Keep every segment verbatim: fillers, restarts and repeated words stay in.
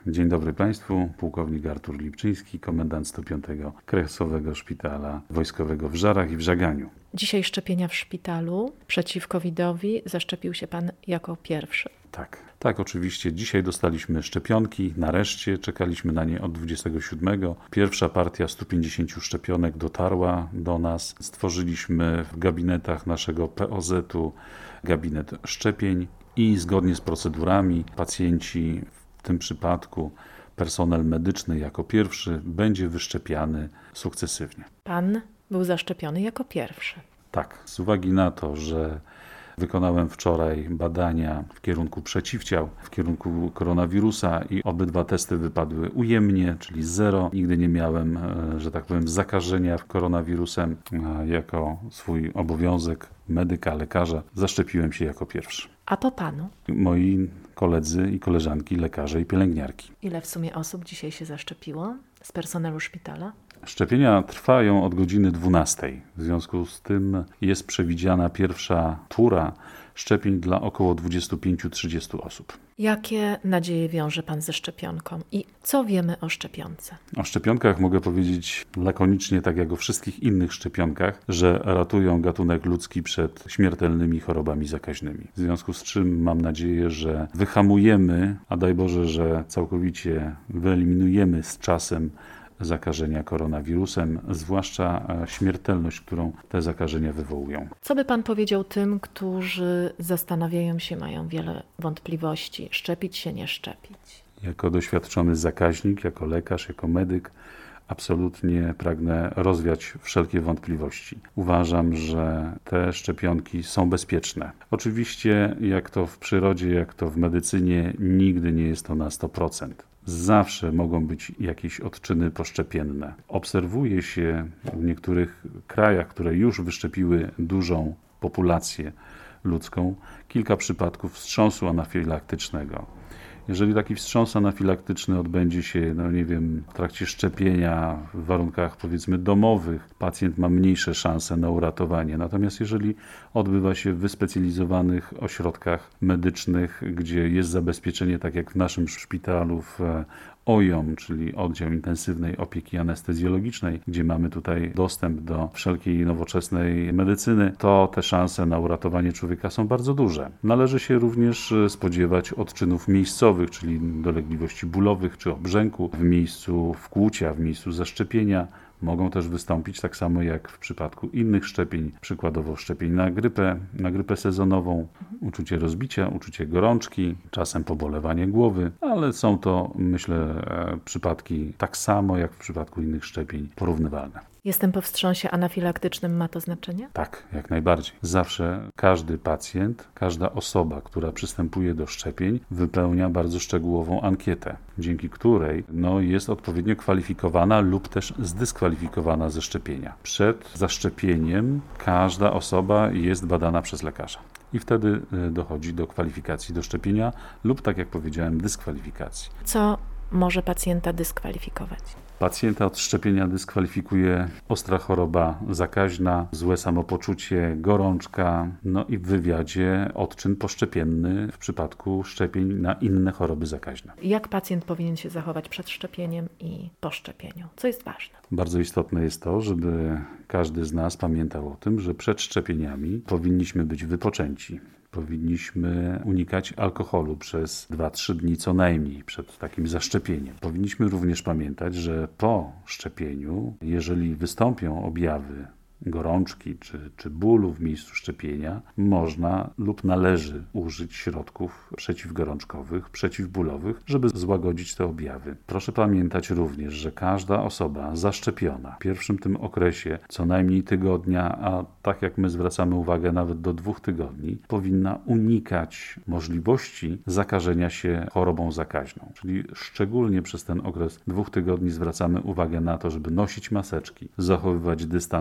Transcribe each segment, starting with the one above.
Dzień dobry Państwu, pułkownik Artur Lipczyński, komendant sto piątego Kresowego Szpitala Wojskowego w Żarach i w Żaganiu. Dzisiaj szczepienia w szpitalu przeciw kowidowi. Zaszczepił się Pan jako pierwszy. Tak, tak oczywiście. Dzisiaj dostaliśmy szczepionki, nareszcie czekaliśmy na nie od dwudziestego siódmego. Pierwsza partia stu pięćdziesięciu szczepionek dotarła do nas. Stworzyliśmy w gabinetach naszego P O Z-u gabinet szczepień i zgodnie z procedurami pacjenci, w tym przypadku personel medyczny jako pierwszy, będzie wyszczepiany sukcesywnie. Pan był zaszczepiony jako pierwszy. Tak, z uwagi na to, że wykonałem wczoraj badania w kierunku przeciwciał, w kierunku koronawirusa i obydwa testy wypadły ujemnie, czyli zero. Nigdy nie miałem, że tak powiem, zakażenia koronawirusem. Jako swój obowiązek medyka, lekarza zaszczepiłem się jako pierwszy. A po Panu? Moi koledzy i koleżanki, lekarze i pielęgniarki. Ile w sumie osób dzisiaj się zaszczepiło z personelu szpitala? Szczepienia trwają od godziny dwunastej. W związku z tym jest przewidziana pierwsza tura szczepień dla około dwudziestu pięciu do trzydziestu osób. Jakie nadzieje wiąże Pan ze szczepionką i co wiemy o szczepionce? O szczepionkach mogę powiedzieć lakonicznie, tak jak o wszystkich innych szczepionkach, że ratują gatunek ludzki przed śmiertelnymi chorobami zakaźnymi. W związku z czym mam nadzieję, że wyhamujemy, a daj Boże, że całkowicie wyeliminujemy z czasem zakażenia koronawirusem, zwłaszcza śmiertelność, którą te zakażenia wywołują. Co by Pan powiedział tym, którzy zastanawiają się, mają wiele wątpliwości, szczepić się, nie szczepić? Jako doświadczony zakaźnik, jako lekarz, jako medyk absolutnie pragnę rozwiać wszelkie wątpliwości. Uważam, że te szczepionki są bezpieczne. Oczywiście, jak to w przyrodzie, jak to w medycynie, nigdy nie jest to na sto procent. Zawsze mogą być jakieś odczyny poszczepienne. Obserwuje się w niektórych krajach, które już wyszczepiły dużą populację ludzką, kilka przypadków wstrząsu anafilaktycznego. Jeżeli taki wstrząs anafilaktyczny odbędzie się, no nie wiem, w trakcie szczepienia, w warunkach powiedzmy domowych, pacjent ma mniejsze szanse na uratowanie. Natomiast jeżeli odbywa się w wyspecjalizowanych ośrodkach medycznych, gdzie jest zabezpieczenie, tak jak w naszym szpitalu w O I O M, czyli Oddział Intensywnej Opieki Anestezjologicznej, gdzie mamy tutaj dostęp do wszelkiej nowoczesnej medycyny, to te szanse na uratowanie człowieka są bardzo duże. Należy się również spodziewać odczynów miejscowych, czyli dolegliwości bólowych czy obrzęku w miejscu wkłucia, w miejscu zaszczepienia. Mogą też wystąpić tak samo jak w przypadku innych szczepień, przykładowo szczepień na grypę, na grypę sezonową, uczucie rozbicia, uczucie gorączki, czasem pobolewanie głowy, ale są to, myślę, przypadki tak samo jak w przypadku innych szczepień porównywalne. Jestem po wstrząsie anafilaktycznym, ma to znaczenie? Tak, jak najbardziej. Zawsze każdy pacjent, każda osoba, która przystępuje do szczepień, wypełnia bardzo szczegółową ankietę, dzięki której no, jest odpowiednio kwalifikowana lub też zdyskwalifikowana ze szczepienia. Przed zaszczepieniem każda osoba jest badana przez lekarza. I wtedy dochodzi do kwalifikacji do szczepienia lub, tak jak powiedziałem, dyskwalifikacji. Co może pacjenta dyskwalifikować? Pacjenta od szczepienia dyskwalifikuje ostra choroba zakaźna, złe samopoczucie, gorączka, no i w wywiadzie odczyn poszczepienny w przypadku szczepień na inne choroby zakaźne. Jak pacjent powinien się zachować przed szczepieniem i po szczepieniu? Co jest ważne? Bardzo istotne jest to, żeby każdy z nas pamiętał o tym, że przed szczepieniami powinniśmy być wypoczęci. Powinniśmy unikać alkoholu przez dwa do trzech dni co najmniej przed takim zaszczepieniem. Powinniśmy również pamiętać, że po szczepieniu, jeżeli wystąpią objawy gorączki czy, czy bólu w miejscu szczepienia, można lub należy użyć środków przeciwgorączkowych, przeciwbólowych, żeby złagodzić te objawy. Proszę pamiętać również, że każda osoba zaszczepiona w pierwszym tym okresie co najmniej tygodnia, a tak jak my zwracamy uwagę nawet do dwóch tygodni, powinna unikać możliwości zakażenia się chorobą zakaźną. Czyli szczególnie przez ten okres dwóch tygodni zwracamy uwagę na to, żeby nosić maseczki, zachowywać dystans społeczny,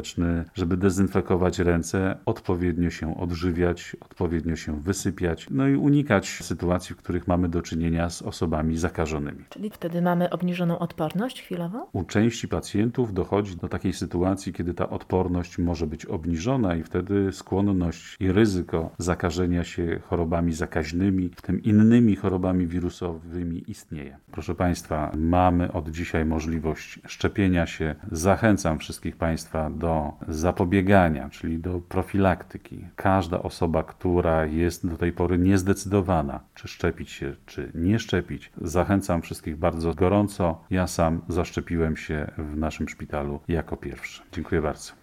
skuteczny, żeby dezynfekować ręce, odpowiednio się odżywiać, odpowiednio się wysypiać, no i unikać sytuacji, w których mamy do czynienia z osobami zakażonymi. Czyli wtedy mamy obniżoną odporność chwilowo? U części pacjentów dochodzi do takiej sytuacji, kiedy ta odporność może być obniżona i wtedy skłonność i ryzyko zakażenia się chorobami zakaźnymi, w tym innymi chorobami wirusowymi istnieje. Proszę Państwa, mamy od dzisiaj możliwość szczepienia się. Zachęcam wszystkich Państwa do zapobiegania, czyli do profilaktyki. Każda osoba, która jest do tej pory niezdecydowana, czy szczepić się, czy nie szczepić, zachęcam wszystkich bardzo gorąco. Ja sam zaszczepiłem się w naszym szpitalu jako pierwszy. Dziękuję bardzo.